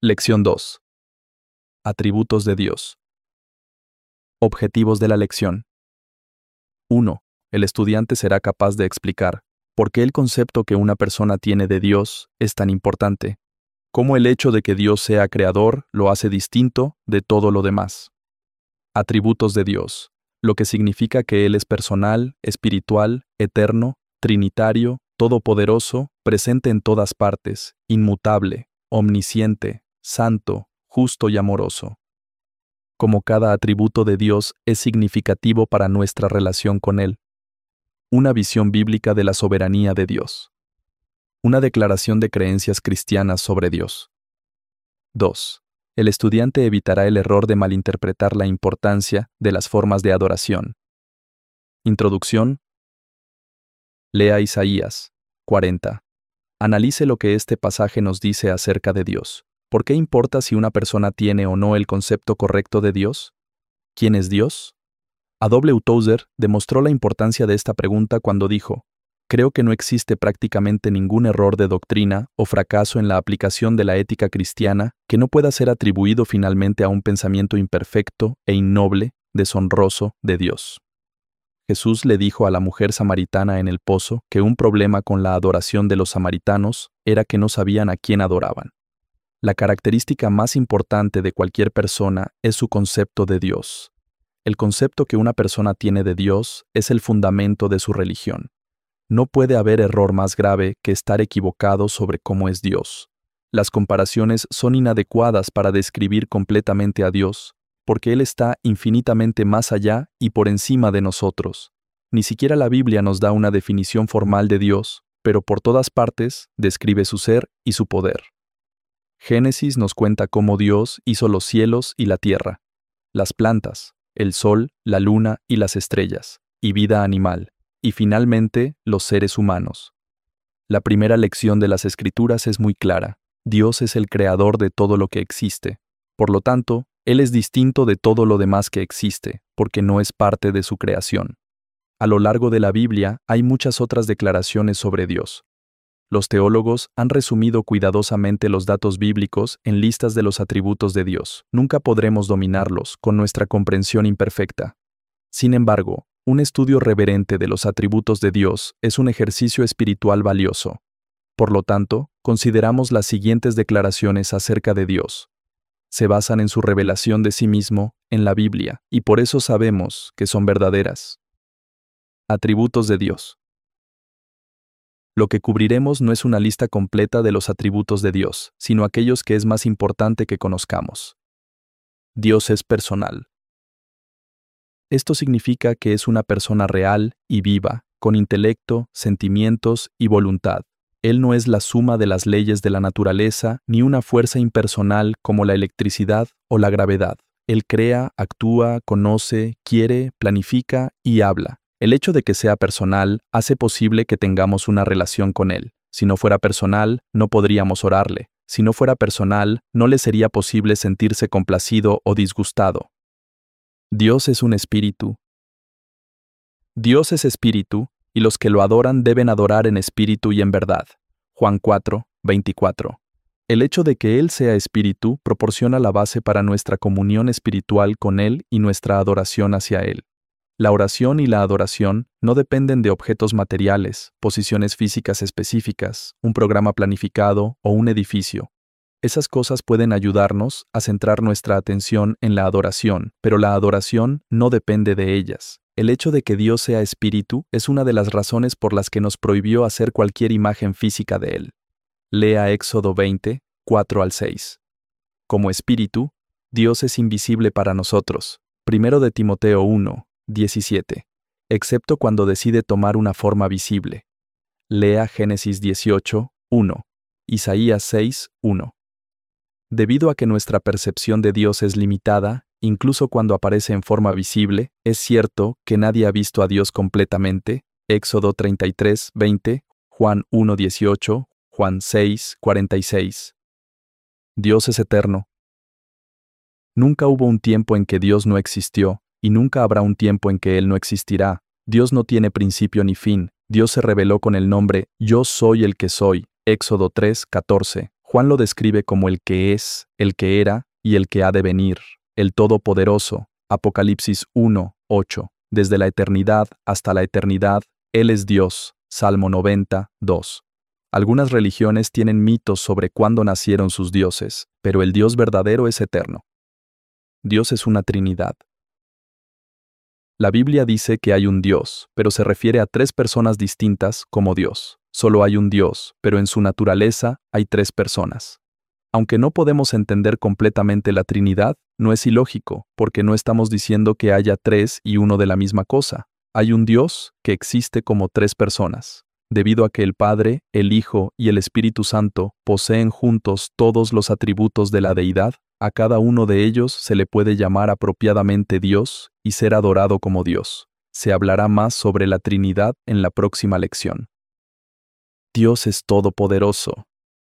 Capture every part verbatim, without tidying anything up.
Lección dos. Atributos de Dios. Objetivos de la lección. uno. El estudiante será capaz de explicar por qué el concepto que una persona tiene de Dios es tan importante, cómo el hecho de que Dios sea creador lo hace distinto de todo lo demás. Atributos de Dios, lo que significa que Él es personal, espiritual, eterno, trinitario, todopoderoso, presente en todas partes, inmutable, omnisciente, santo, justo y amoroso. Como cada atributo de Dios es significativo para nuestra relación con Él. Una visión bíblica de la soberanía de Dios. Una declaración de creencias cristianas sobre Dios. dos. El estudiante evitará el error de malinterpretar la importancia de las formas de adoración. Introducción. Lea Isaías cuarenta. Analice lo que este pasaje nos dice acerca de Dios. ¿Por qué importa si una persona tiene o no el concepto correcto de Dios? ¿Quién es Dios? A W. Tozer demostró la importancia de esta pregunta cuando dijo: creo que no existe prácticamente ningún error de doctrina o fracaso en la aplicación de la ética cristiana que no pueda ser atribuido finalmente a un pensamiento imperfecto e innoble, deshonroso de Dios. Jesús le dijo a la mujer samaritana en el pozo que un problema con la adoración de los samaritanos era que no sabían a quién adoraban. La característica más importante de cualquier persona es su concepto de Dios. El concepto que una persona tiene de Dios es el fundamento de su religión. No puede haber error más grave que estar equivocado sobre cómo es Dios. Las comparaciones son inadecuadas para describir completamente a Dios, porque Él está infinitamente más allá y por encima de nosotros. Ni siquiera la Biblia nos da una definición formal de Dios, pero por todas partes describe su ser y su poder. Génesis nos cuenta cómo Dios hizo los cielos y la tierra, las plantas, el sol, la luna y las estrellas, y vida animal, y finalmente los seres humanos. La primera lección de las Escrituras es muy clara: Dios es el creador de todo lo que existe. Por lo tanto, Él es distinto de todo lo demás que existe, porque no es parte de su creación. A lo largo de la Biblia hay muchas otras declaraciones sobre Dios. Los teólogos han resumido cuidadosamente los datos bíblicos en listas de los atributos de Dios. Nunca podremos dominarlos con nuestra comprensión imperfecta. Sin embargo, un estudio reverente de los atributos de Dios es un ejercicio espiritual valioso. Por lo tanto, consideramos las siguientes declaraciones acerca de Dios. Se basan en su revelación de sí mismo en la Biblia, y por eso sabemos que son verdaderas. Atributos de Dios. Lo que cubriremos no es una lista completa de los atributos de Dios, sino aquellos que es más importante que conozcamos. Dios es personal. Esto significa que es una persona real y viva, con intelecto, sentimientos y voluntad. Él no es la suma de las leyes de la naturaleza ni una fuerza impersonal como la electricidad o la gravedad. Él crea, actúa, conoce, quiere, planifica y habla. El hecho de que sea personal hace posible que tengamos una relación con Él. Si no fuera personal, no podríamos orarle. Si no fuera personal, no le sería posible sentirse complacido o disgustado. Dios es un espíritu. Dios es espíritu, y los que lo adoran deben adorar en espíritu y en verdad. Juan cuatro, veinticuatro. El hecho de que Él sea espíritu proporciona la base para nuestra comunión espiritual con Él y nuestra adoración hacia Él. La oración y la adoración no dependen de objetos materiales, posiciones físicas específicas, un programa planificado o un edificio. Esas cosas pueden ayudarnos a centrar nuestra atención en la adoración, pero la adoración no depende de ellas. El hecho de que Dios sea espíritu es una de las razones por las que nos prohibió hacer cualquier imagen física de Él. Lea Éxodo veinte, cuatro al seis. Como espíritu, Dios es invisible para nosotros. Primero de Timoteo uno, diecisiete. Excepto cuando decide tomar una forma visible. Lea Génesis dieciocho, uno. Isaías seis, uno. Debido a que nuestra percepción de Dios es limitada, incluso cuando aparece en forma visible, es cierto que nadie ha visto a Dios completamente. Éxodo treinta y tres, veinte, Juan uno, dieciocho, Juan seis, cuarenta y seis. Dios es eterno. Nunca hubo un tiempo en que Dios no existió, y nunca habrá un tiempo en que Él no existirá. Dios no tiene principio ni fin. Dios se reveló con el nombre Yo soy el que soy. Éxodo tres, catorce. Juan lo describe como el que es, el que era y el que ha de venir, el Todopoderoso, Apocalipsis uno, ocho. Desde la eternidad hasta la eternidad, Él es Dios, Salmo noventa, dos. Algunas religiones tienen mitos sobre cuándo nacieron sus dioses, pero el Dios verdadero es eterno. Dios es una Trinidad. La Biblia dice que hay un Dios, pero se refiere a tres personas distintas como Dios. Solo hay un Dios, pero en su naturaleza hay tres personas. Aunque no podemos entender completamente la Trinidad, no es ilógico, porque no estamos diciendo que haya tres y uno de la misma cosa. Hay un Dios que existe como tres personas. Debido a que el Padre, el Hijo y el Espíritu Santo poseen juntos todos los atributos de la deidad, a cada uno de ellos se le puede llamar apropiadamente Dios y ser adorado como Dios. Se hablará más sobre la Trinidad en la próxima lección. Dios es todopoderoso.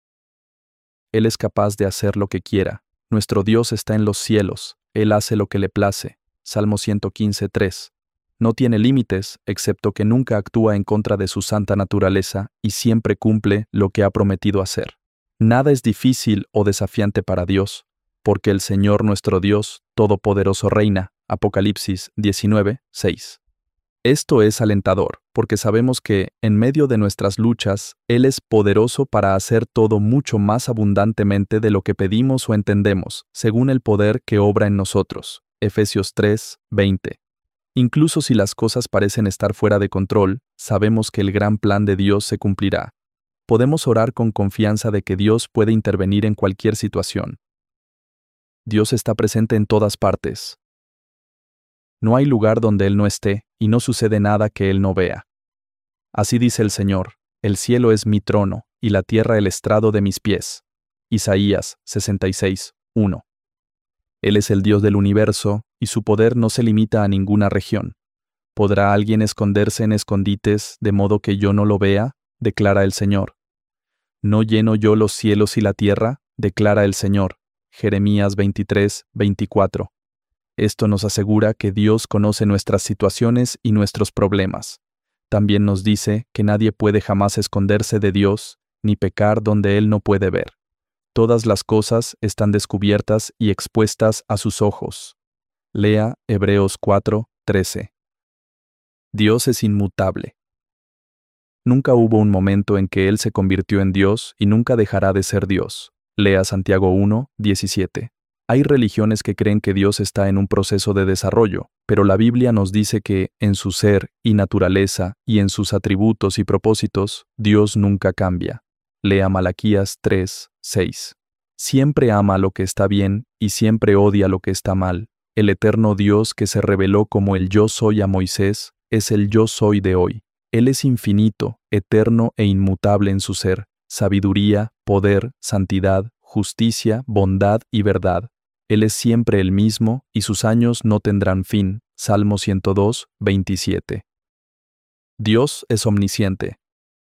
Él es capaz de hacer lo que quiera. Nuestro Dios está en los cielos. Él hace lo que le place. Salmo ciento quince, tres. No tiene límites, excepto que nunca actúa en contra de su santa naturaleza y siempre cumple lo que ha prometido hacer. Nada es difícil o desafiante para Dios, porque el Señor nuestro Dios Todopoderoso reina. Apocalipsis diecinueve, seis. Esto es alentador, porque sabemos que, en medio de nuestras luchas, Él es poderoso para hacer todo mucho más abundantemente de lo que pedimos o entendemos, según el poder que obra en nosotros. Efesios tres, veinte. Incluso si las cosas parecen estar fuera de control, sabemos que el gran plan de Dios se cumplirá. Podemos orar con confianza de que Dios puede intervenir en cualquier situación. Dios está presente en todas partes. No hay lugar donde Él no esté, y no sucede nada que Él no vea. Así dice el Señor: el cielo es mi trono, y la tierra el estrado de mis pies. Isaías sesenta y seis, uno. Él es el Dios del universo, y su poder no se limita a ninguna región. ¿Podrá alguien esconderse en escondites de modo que yo no lo vea?, declara el Señor. ¿No lleno yo los cielos y la tierra?, declara el Señor. Jeremías veintitrés, veinticuatro. Esto nos asegura que Dios conoce nuestras situaciones y nuestros problemas. También nos dice que nadie puede jamás esconderse de Dios, ni pecar donde Él no puede ver. Todas las cosas están descubiertas y expuestas a sus ojos. Lea Hebreos cuatro, trece. Dios es inmutable. Nunca hubo un momento en que Él se convirtió en Dios y nunca dejará de ser Dios. Lea Santiago uno, diecisiete. Hay religiones que creen que Dios está en un proceso de desarrollo, pero la Biblia nos dice que, en su ser y naturaleza y en sus atributos y propósitos, Dios nunca cambia. Lea Malaquías tres, seis. Siempre ama lo que está bien y siempre odia lo que está mal. El eterno Dios que se reveló como el Yo Soy a Moisés es el Yo Soy de hoy. Él es infinito, eterno e inmutable en su ser, sabiduría, poder, santidad, justicia, bondad y verdad. Él es siempre el mismo, y sus años no tendrán fin. Salmo ciento dos, veintisiete. Dios es omnisciente.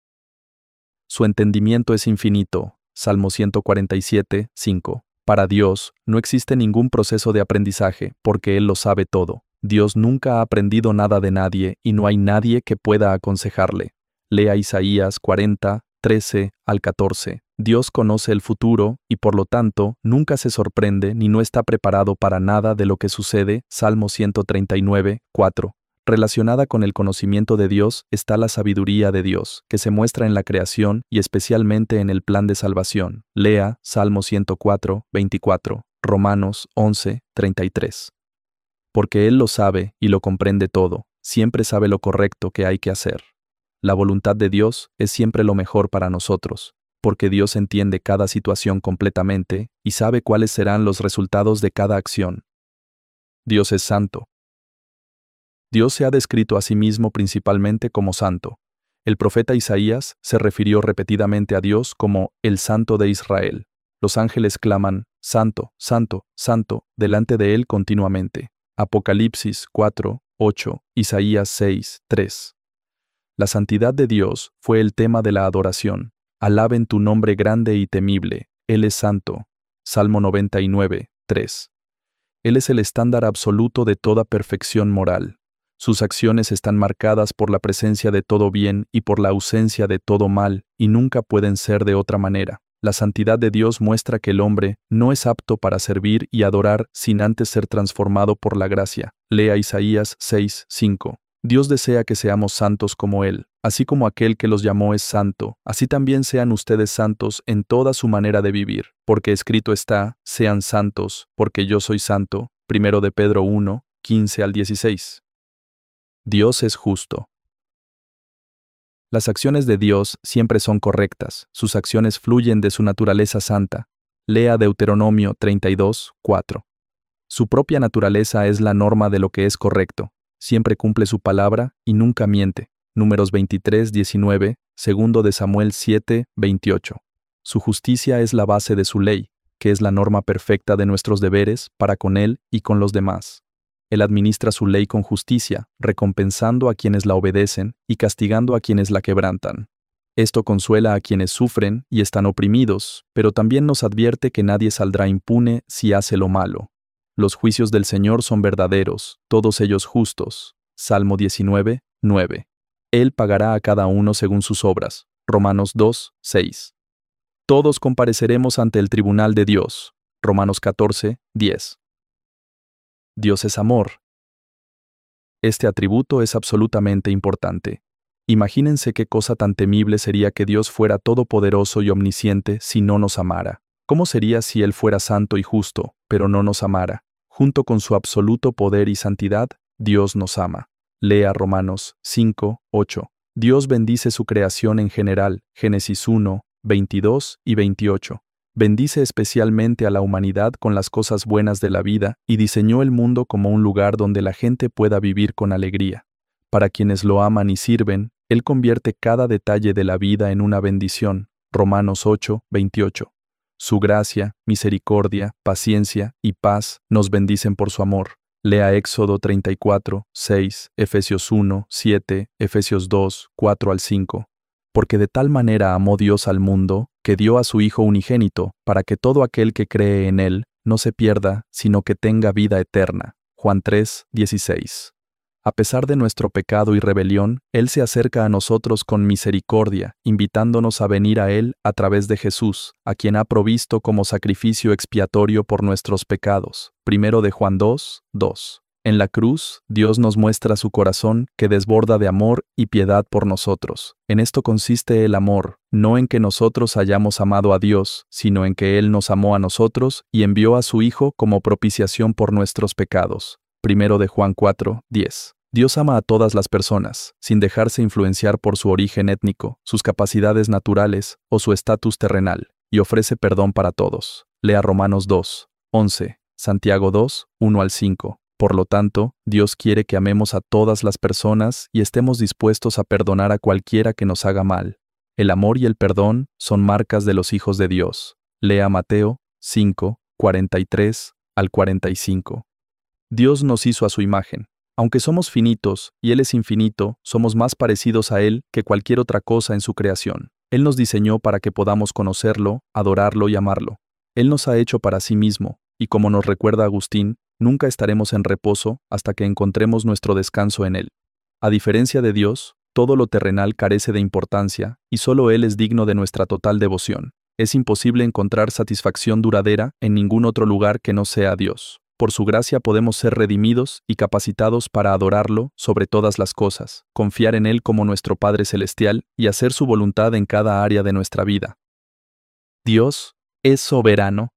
Su entendimiento es infinito. Salmo ciento cuarenta y siete, cinco. Para Dios, no existe ningún proceso de aprendizaje, porque Él lo sabe todo. Dios nunca ha aprendido nada de nadie, y no hay nadie que pueda aconsejarle. Lea Isaías cuarenta, trece al catorce. Dios conoce el futuro y por lo tanto nunca se sorprende ni no está preparado para nada de lo que sucede. Salmo ciento treinta y nueve, cuatro. Relacionada con el conocimiento de Dios está la sabiduría de Dios, que se muestra en la creación y especialmente en el plan de salvación. Lea Salmo ciento cuatro, veinticuatro, Romanos once, treinta y tres. Porque Él lo sabe y lo comprende todo, siempre sabe lo correcto que hay que hacer. La voluntad de Dios es siempre lo mejor para nosotros, porque Dios entiende cada situación completamente y sabe cuáles serán los resultados de cada acción. Dios es santo. Dios se ha descrito a sí mismo principalmente como santo. El profeta Isaías se refirió repetidamente a Dios como el Santo de Israel. Los ángeles claman, Santo, Santo, Santo, delante de Él continuamente. Apocalipsis cuatro, ocho, Isaías seis, tres. La santidad de Dios fue el tema de la adoración. Alaben tu nombre grande y temible, Él es santo. Salmo noventa y nueve, tres. Él es el estándar absoluto de toda perfección moral. Sus acciones están marcadas por la presencia de todo bien y por la ausencia de todo mal, y nunca pueden ser de otra manera. La santidad de Dios muestra que el hombre no es apto para servir y adorar sin antes ser transformado por la gracia. Lea Isaías seis, cinco. Dios desea que seamos santos como Él, así como aquel que los llamó es santo, así también sean ustedes santos en toda su manera de vivir, porque escrito está, sean santos, porque yo soy santo. Primero de Pedro uno, quince al dieciséis. Dios es justo. Las acciones de Dios siempre son correctas, sus acciones fluyen de su naturaleza santa. Lea Deuteronomio treinta y dos, cuatro. Su propia naturaleza es la norma de lo que es correcto. Siempre cumple su palabra y nunca miente. Números veintitrés, diecinueve, segundo de Samuel siete, veintiocho. Su justicia es la base de su ley, que es la norma perfecta de nuestros deberes para con Él y con los demás. Él administra su ley con justicia, recompensando a quienes la obedecen y castigando a quienes la quebrantan. Esto consuela a quienes sufren y están oprimidos, pero también nos advierte que nadie saldrá impune si hace lo malo. Los juicios del Señor son verdaderos, todos ellos justos. Salmo diecinueve, nueve. Él pagará a cada uno según sus obras. Romanos dos, seis. Todos compareceremos ante el tribunal de Dios. Romanos catorce, diez. Dios es amor. Este atributo es absolutamente importante. Imagínense qué cosa tan temible sería que Dios fuera todopoderoso y omnisciente si no nos amara. ¿Cómo sería si Él fuera santo y justo, pero no nos amara? Junto con su absoluto poder y santidad, Dios nos ama. Lea Romanos cinco, ocho. Dios bendice su creación en general, Génesis uno, veintidós y veintiocho. Bendice especialmente a la humanidad con las cosas buenas de la vida y diseñó el mundo como un lugar donde la gente pueda vivir con alegría. Para quienes lo aman y sirven, Él convierte cada detalle de la vida en una bendición. Romanos ocho, veintiocho. Su gracia, misericordia, paciencia y paz nos bendicen por su amor. Lea Éxodo treinta y cuatro, seis, Efesios uno, siete, Efesios dos, cuatro al cinco. Porque de tal manera amó Dios al mundo, que dio a su Hijo unigénito, para que todo aquel que cree en Él no se pierda, sino que tenga vida eterna. Juan tres, dieciséis. A pesar de nuestro pecado y rebelión, Él se acerca a nosotros con misericordia, invitándonos a venir a Él a través de Jesús, a quien ha provisto como sacrificio expiatorio por nuestros pecados. Primero de Juan dos, dos. En la cruz, Dios nos muestra su corazón que desborda de amor y piedad por nosotros. En esto consiste el amor, no en que nosotros hayamos amado a Dios, sino en que Él nos amó a nosotros y envió a su Hijo como propiciación por nuestros pecados. Primero de Juan cuatro, diez. Dios ama a todas las personas, sin dejarse influenciar por su origen étnico, sus capacidades naturales o su estatus terrenal, y ofrece perdón para todos. Lea Romanos dos, once, Santiago dos, uno al cinco. Por lo tanto, Dios quiere que amemos a todas las personas y estemos dispuestos a perdonar a cualquiera que nos haga mal. El amor y el perdón son marcas de los hijos de Dios. Lea Mateo cinco, cuarenta y tres al cuarenta y cinco. Dios nos hizo a su imagen. Aunque somos finitos y Él es infinito, somos más parecidos a Él que cualquier otra cosa en su creación. Él nos diseñó para que podamos conocerlo, adorarlo y amarlo. Él nos ha hecho para sí mismo, y como nos recuerda Agustín, nunca estaremos en reposo hasta que encontremos nuestro descanso en Él. A diferencia de Dios, todo lo terrenal carece de importancia, y solo Él es digno de nuestra total devoción. Es imposible encontrar satisfacción duradera en ningún otro lugar que no sea Dios. Por su gracia podemos ser redimidos y capacitados para adorarlo sobre todas las cosas, confiar en Él como nuestro Padre Celestial y hacer su voluntad en cada área de nuestra vida. Dios es soberano.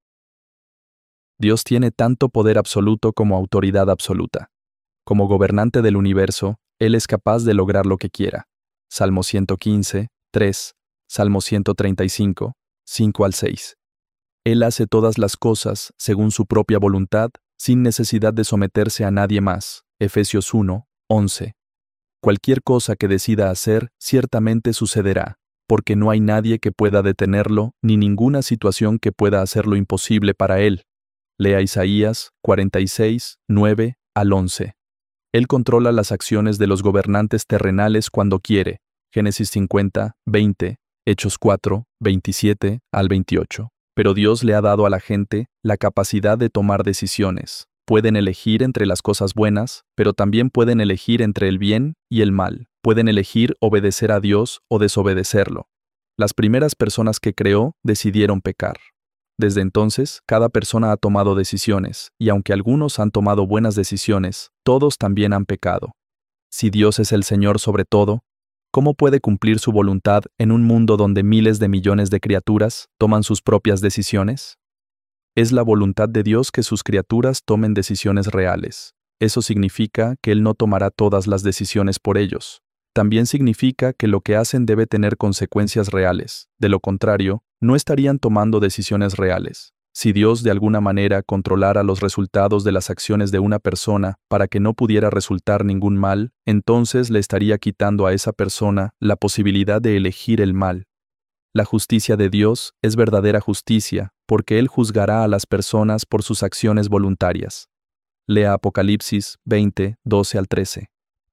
Dios tiene tanto poder absoluto como autoridad absoluta. Como gobernante del universo, Él es capaz de lograr lo que quiera. Salmo ciento quince, tres, Salmo ciento treinta y cinco, cinco al seis. Él hace todas las cosas según su propia voluntad, sin necesidad de someterse a nadie más. Efesios uno, once. Cualquier cosa que decida hacer, ciertamente sucederá, porque no hay nadie que pueda detenerlo, ni ninguna situación que pueda hacerlo imposible para Él. Lea Isaías cuarenta y seis, nueve al once. Él controla las acciones de los gobernantes terrenales cuando quiere. Génesis cincuenta, veinte, Hechos cuatro, veintisiete al veintiocho. Pero Dios le ha dado a la gente la capacidad de tomar decisiones. Pueden elegir entre las cosas buenas, pero también pueden elegir entre el bien y el mal. Pueden elegir obedecer a Dios o desobedecerlo. Las primeras personas que creó decidieron pecar. Desde entonces, cada persona ha tomado decisiones, y aunque algunos han tomado buenas decisiones, todos también han pecado. Si Dios es el Señor sobre todo, ¿cómo puede cumplir su voluntad en un mundo donde miles de millones de criaturas toman sus propias decisiones? Es la voluntad de Dios que sus criaturas tomen decisiones reales. Eso significa que Él no tomará todas las decisiones por ellos. También significa que lo que hacen debe tener consecuencias reales. De lo contrario, no estarían tomando decisiones reales. Si Dios de alguna manera controlara los resultados de las acciones de una persona para que no pudiera resultar ningún mal, entonces le estaría quitando a esa persona la posibilidad de elegir el mal. La justicia de Dios es verdadera justicia, porque Él juzgará a las personas por sus acciones voluntarias. Lea Apocalipsis veinte, doce al trece.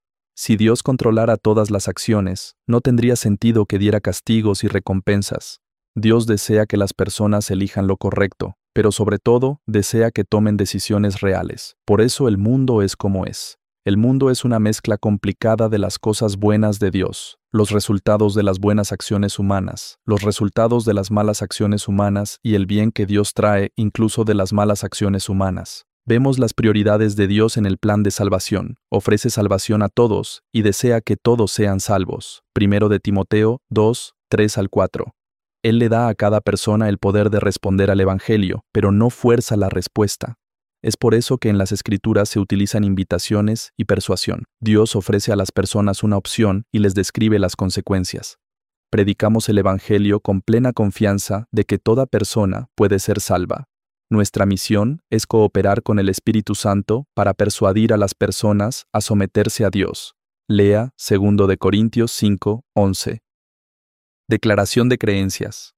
Si Dios controlara todas las acciones, no tendría sentido que diera castigos y recompensas. Dios desea que las personas elijan lo correcto, pero sobre todo desea que tomen decisiones reales. Por eso el mundo es como es. El mundo es una mezcla complicada de las cosas buenas de Dios, los resultados de las buenas acciones humanas, los resultados de las malas acciones humanas y el bien que Dios trae incluso de las malas acciones humanas. Vemos las prioridades de Dios en el plan de salvación. Ofrece salvación a todos y desea que todos sean salvos. Primero de Timoteo dos, tres al cuatro. Él le da a cada persona el poder de responder al Evangelio, pero no fuerza la respuesta. Es por eso que en las Escrituras se utilizan invitaciones y persuasión. Dios ofrece a las personas una opción y les describe las consecuencias. Predicamos el Evangelio con plena confianza de que toda persona puede ser salva. Nuestra misión es cooperar con el Espíritu Santo para persuadir a las personas a someterse a Dios. Lea segundo de Corintios cinco, once. Declaración de creencias.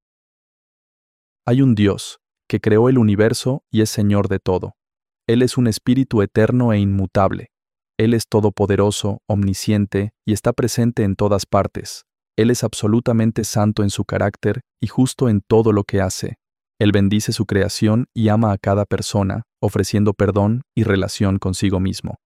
Hay un Dios que creó el universo y es Señor de todo. Él es un espíritu eterno e inmutable. Él es todopoderoso, omnisciente y está presente en todas partes. Él es absolutamente santo en su carácter y justo en todo lo que hace. Él bendice su creación y ama a cada persona, ofreciendo perdón y relación consigo mismo.